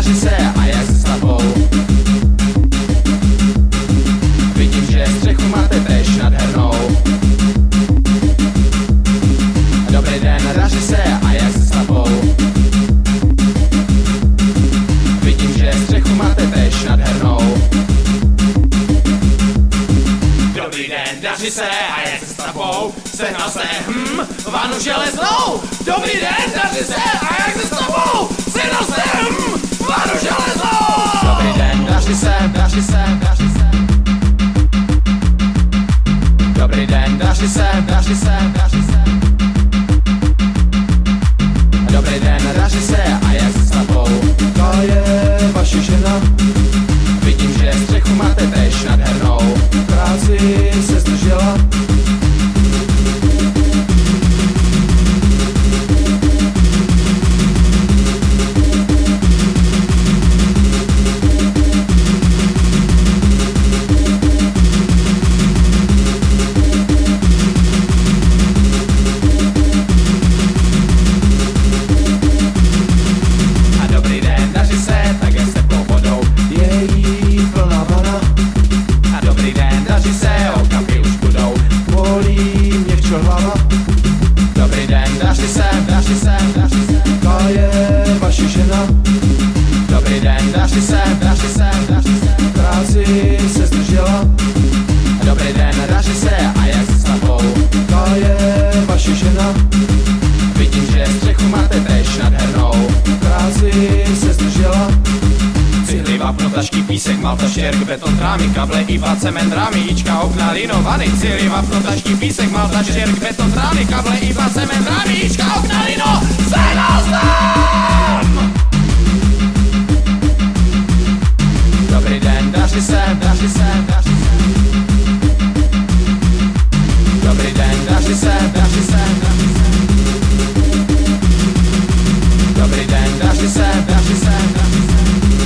daří se a jak se s tebou. Vidím, že střechu máte tež nádhernou. Dobrý den, daří se a jak se s tebou. Vidím, že střechu máte tež nádhernou. Dobrý den, daří se a jak se s tebou. Sehnal jsem vanu železnou. Dobrý den, daří se a jak se s tebou. Sehnal jsem vanu železnou. Dobrý den, daří se, daří se, daří se. Dobrý den, daří se, daří se, daří se. Dobrý den, daří se a jak se s tebou. Ta je vaše žena, Vidím, že střechu máte tež nádhernou. práci se zdržela. Dobrý den, daří se, daří se, daří se. Ta je vaše žena, Dobrý den, daří se, daří se, daří se. práci se zdržela. Dobrý den, daří se a jak se s tebou. Ta je vaše žena, Vidím, že střechu máte tež nádhernou. práci se zdržela. Cihly, vápno, tašky, písek, malta, štěrk, beton, trámy, kable, iva, cement, rámy, ička, okna, linovany. Cihly, vápno, tašky, písek, malta, štěrk, beton, trámy, kable, iva, cement, rámy, ička, okna, lino. Sehnal jsem! Dobrý den, daří se, daří se, daří se. Dobrý den, daří se, daří se, daří se. Dobrý den, daří se, daří se, daří se.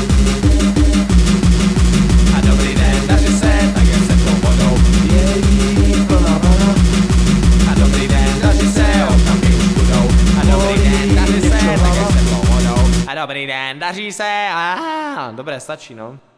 A dobrý den, daří se, tak jak se tou vodou. Je jí plná vana, A dobrý den, daří se, okamky už budou. A dobrý den, daří se, tak jak se tou vodou. A dobrý den, daří se, dobré, stačí, no.